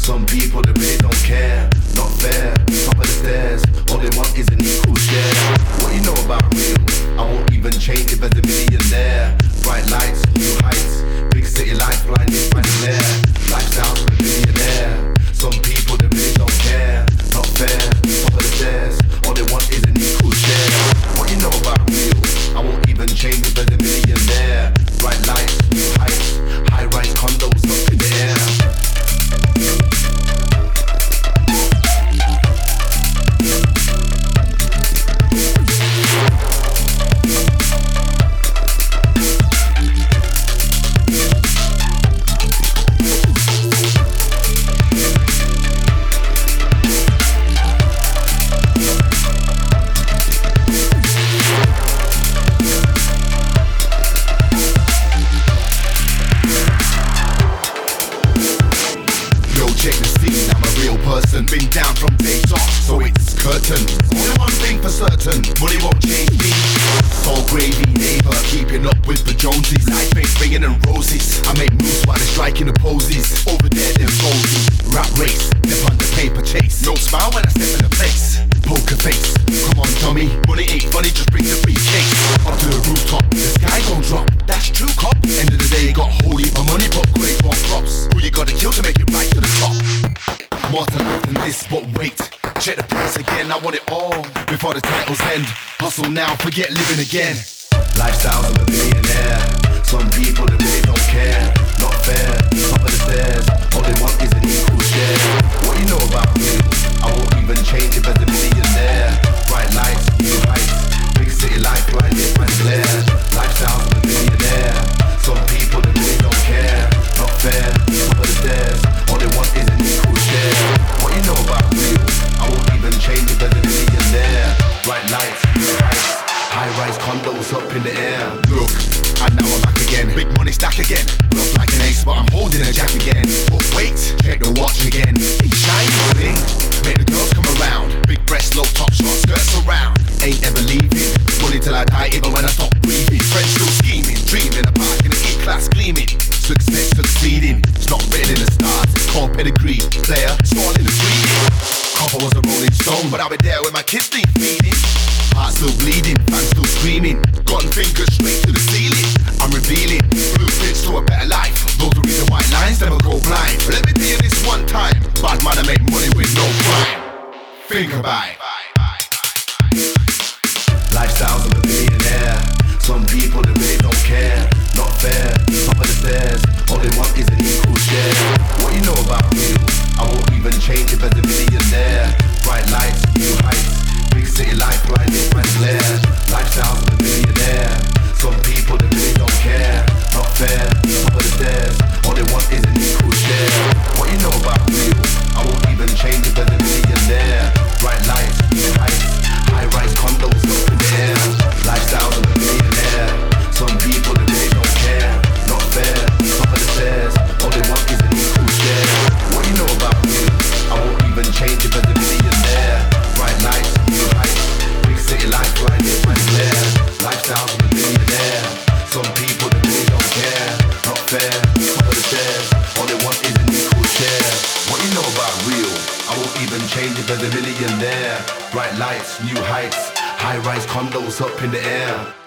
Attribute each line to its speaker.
Speaker 1: Some people they really don't care, not fair. Top of the stairs, all they want is an equal share. What you know about real? I won't even change if as a millionaire. Bright lights, new heights, big city life blinded by the glare. Lifestyles of a millionaire. Some people they really don't care, not fair. Top of the stairs, all they want is an equal share. What you know about real? I won't even change if as a millionaire. Bright lights, new heights, high-rise condos up in the air. Been down from day dot, so it's curtain. Only one thing for certain, money won't change me. Soul gravy neighbor, keeping up with the Joneses. Life ain't bringing in roses. I make moves while they're striking the poses. Over there they're folding. Rap race, they're on the paper chase. No smile when I step in the place. Poker face, come on dummy. Money ain't funny, just bring the briefcase. Up to the rooftop, the sky gon' drop. That's true cop. End of the day, got whole heap of money, but great one props. Who you gotta kill to make it right to the top? More to life than this, but wait. Check the price again, I want it all before the titles end. Hustle now, forget living again. Lifestyles of a billionaire. Some people that really don't care, not fair. Top of the stairs, all they want is an equal share. What you know about me? I won't even change if as a millionaire. Bright lights, new heights, big city life blinded by the glare. Lifestyles of a billionaire. Some people that really don't care, not fair. Top of the stairs, all they want is an equal share. What you know about real? I won't even change if as a millionaire. Bright lights, new heights, high-rise condos up in the air. Look, and now I'm back again. Big money stack again. Look like an ace, but I'm holding a jack again. But wait, check the watch again. It's shiny bling. Make the girls come around. Big breasts, low top, short skirts around. Ain't ever leaving. Money till I die, even when I stop breathing. Friends still scheming, dreaming. A park in the E-class gleaming. Success succeeding. It's not written in the stars. It's called pedigree. Player, small in the breeding. Copper was a rolling stone, but I'll be there with my kids need feeding. Heart still bleeding, fans still screaming. Gun fingers straight to the ceiling. I'm revealing blueprints to a better life. Those are reason white lines never go blind. But let me tell you this one time: bad man, I make money with no crime. Think about it. Lifestyles of a billionaire. Some people that really don't care, not fair. Top of the stairs, all they want is an equal share. What you know about real? I won't even change if as a millionaire. Bright lights, new heights, big city life blinded by the glare. Lifestyles of a millionaire. Some people that really don't care, not fair. Top of the stairs, all they want is an equal share. What you know about real? I won't even change if as a millionaire. Bright lights, new heights, high-rise condos up in the air. Lifestyles of a millionaire. Some people that really don't care, not fair. Top of the stairs, all they want is an equal share. What you know about real? I won't even change if as a millionaire. Bright lights, new heights, big city life blinded by the glare. Lifestyles of a millionaire. Some people that really don't care, not fair. Top of the stairs, all they want is an equal share. What you know about real? I won't even change if as a millionaire. Bright lights, new heights, high-rise condos up in the air.